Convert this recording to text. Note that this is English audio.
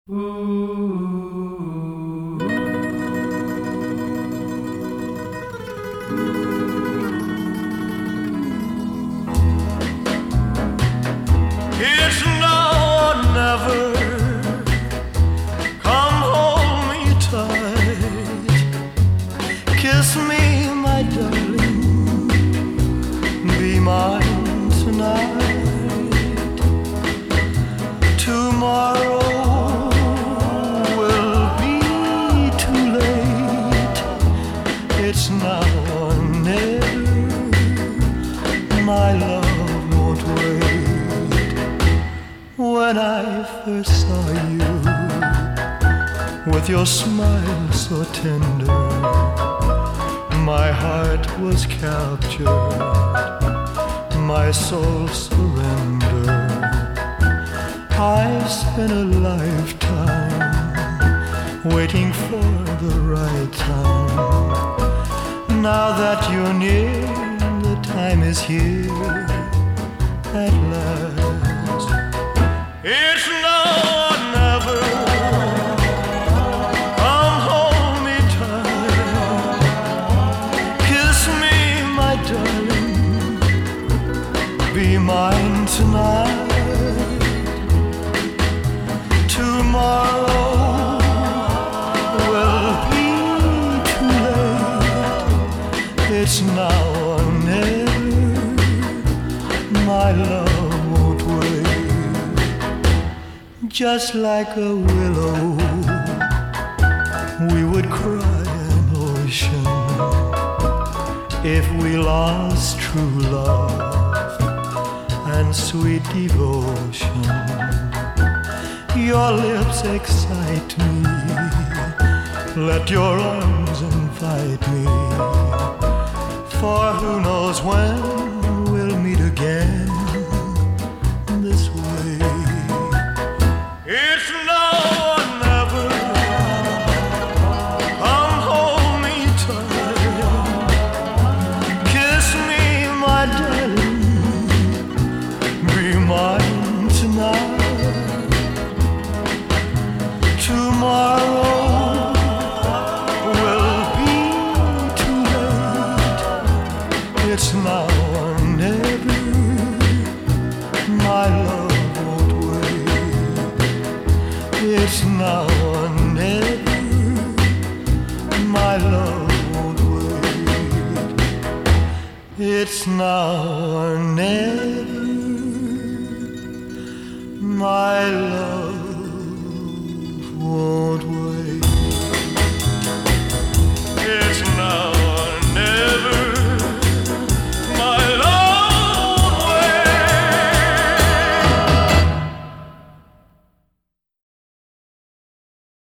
It's now or never. Come hold me tight. Kiss me, my darling. Be mine tonight. Tomorrow will be too late. It's now or never. My love won't wait. When I first saw you, with your smile so tender, my heart was captured, my soul surrendered. I spent a lifetime waiting for the right time. Now that you're near, the time is here at last. It's now or never. Come hold me tight. Kiss me, my darling. Be mine tonight. Tomorrow will be too late. It's now or never. My love won't wait. Just like a willow, we would cry an ocean if we lost true love and sweet devotion. Your lips excite me. Let your arms invite me. For who knows when we'll meet again this way. It's now or never. Come hold me tight. Kiss me, my darling. Be mine tonight. Tomorrow will be too late. It's now or never. My love won't wait. It's now or never. My love won't wait. It's now or never. My love